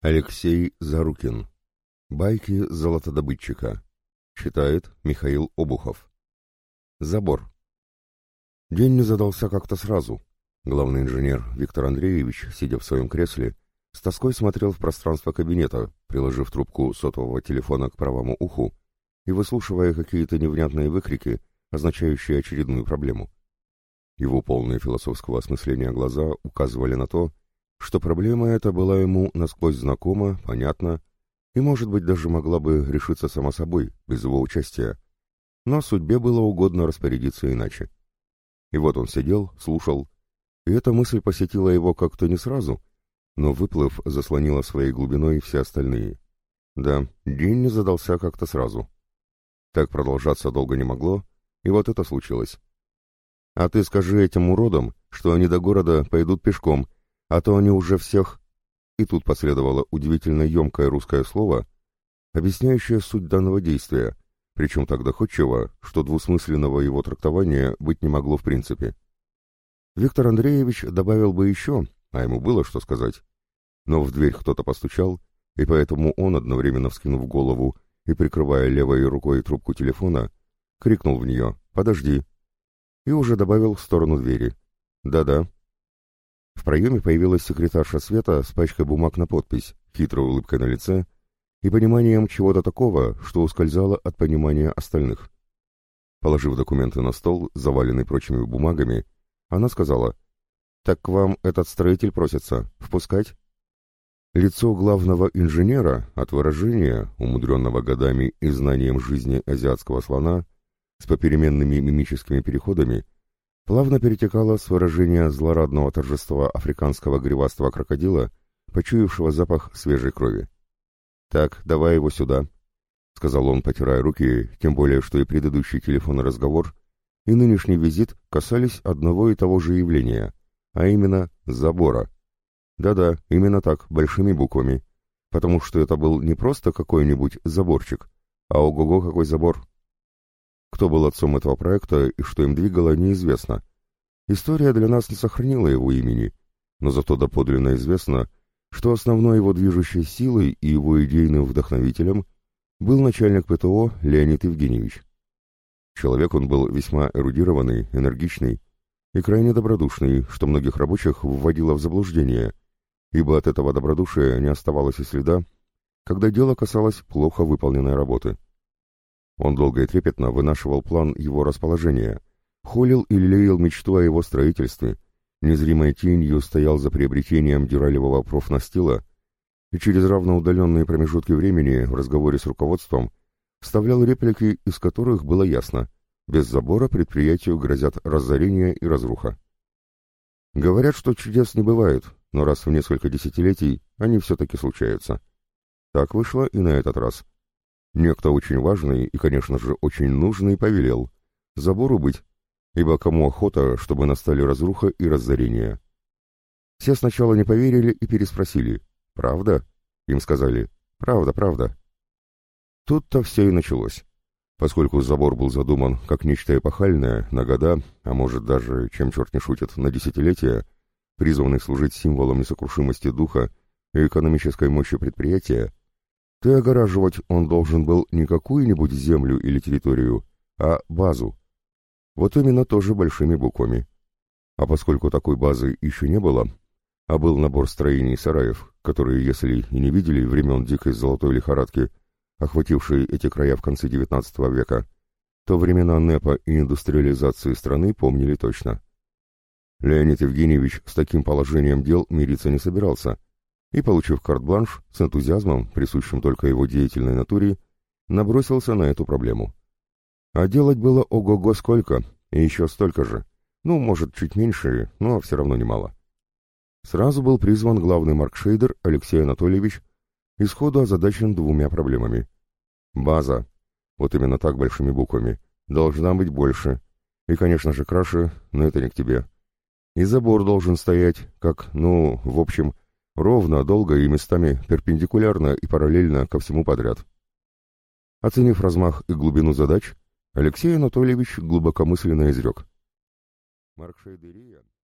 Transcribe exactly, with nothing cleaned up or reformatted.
Алексей Зарукин. Байки золотодобытчика. Читает Михаил Обухов. Забор. День не задался как-то сразу. Главный инженер Виктор Андреевич, сидя в своем кресле, с тоской смотрел в пространство кабинета, приложив трубку сотового телефона к правому уху и выслушивая какие-то невнятные выкрики, означающие очередную проблему. Его полные философского осмысления глаза указывали на то, что проблема эта была ему насквозь знакома, понятна, и, может быть, даже могла бы решиться сама собой, без его участия. Но судьбе было угодно распорядиться иначе. И вот он сидел, слушал, и эта мысль посетила его как-то не сразу, но, выплыв, заслонила своей глубиной все остальные. Да, день не задался как-то сразу. Так продолжаться долго не могло, и вот это случилось. «А ты скажи этим уродам, что они до города пойдут пешком, а то они уже всех...» И тут последовало удивительно емкое русское слово, объясняющее суть данного действия, причем так доходчиво, что двусмысленного его трактования быть не могло в принципе. Виктор Андреевич добавил бы еще, а ему было что сказать, но в дверь кто-то постучал, и поэтому он, одновременно вскинув голову и прикрывая левой рукой трубку телефона, крикнул в нее «Подожди!» и уже добавил в сторону двери «Да-да». В проеме появилась секретарша Света с пачкой бумаг на подпись, хитрой улыбкой на лице и пониманием чего-то такого, что ускользало от понимания остальных. Положив документы на стол, заваленный прочими бумагами, она сказала: «Так к вам этот строитель просится. Впускать?» Лицо главного инженера от выражения, умудренного годами и знанием жизни азиатского слона, с попеременными мимическими переходами, плавно перетекало с выражения злорадного торжества африканского гривастого крокодила, почуявшего запах свежей крови. «Так, давай его сюда», — сказал он, потирая руки, тем более, что и предыдущий телефонный разговор, и нынешний визит касались одного и того же явления, а именно забора. Да-да, именно так, большими буквами, потому что это был не просто какой-нибудь заборчик, а ого-го какой забор. Кто был отцом этого проекта и что им двигало, неизвестно. История для нас не сохранила его имени, но зато доподлинно известно, что основной его движущей силой и его идейным вдохновителем был начальник ПТО Леонид Евгеньевич. Человек он был весьма эрудированный, энергичный и крайне добродушный, что многих рабочих вводило в заблуждение, ибо от этого добродушия не оставалось и следа, когда дело касалось плохо выполненной работы. Он долго и трепетно вынашивал план его расположения, холил и лелеял мечту о его строительстве, незримой тенью стоял за приобретением дюралевого профнастила и через равноудаленные промежутки времени в разговоре с руководством вставлял реплики, из которых было ясно: без забора предприятию грозят разорение и разруха. Говорят, что чудес не бывает, но раз в несколько десятилетий они все-таки случаются. Так вышло и на этот раз. Некто очень важный и, конечно же, очень нужный повелел забору быть, ибо кому охота, чтобы настали разруха и разорение. Все сначала не поверили и переспросили: «Правда?» Им сказали: «Правда, правда». Тут-то все и началось. Поскольку забор был задуман как нечто эпохальное, на года, а может даже, чем черт не шутит, на десятилетия, призванный служить символом несокрушимости духа и экономической мощи предприятия, то и огораживать он должен был не какую-нибудь землю или территорию, а базу. Вот именно тоже большими буквами. А поскольку такой базы еще не было, а был набор строений сараев, которые, если и не видели времен дикой золотой лихорадки, охватившей эти края в конце девятнадцатого века, то времена НЭПа и индустриализации страны помнили точно. Леонид Евгеньевич с таким положением дел мириться не собирался, и, получив карт-бланш, с энтузиазмом, присущим только его деятельной натуре, набросился на эту проблему. А делать было ого-го сколько, и еще столько же. Ну, может, чуть меньше, но все равно немало. Сразу был призван главный маркшейдер Алексей Анатольевич и сходу озадачен двумя проблемами. База, вот именно так большими буквами, должна быть больше. И, конечно же, краше, но это не к тебе. И забор должен стоять, как, ну, в общем, ровно, долго и местами перпендикулярно и параллельно ко всему подряд. Оценив размах и глубину задач, Алексей Анатольевич глубокомысленно изрек: маркшейдерия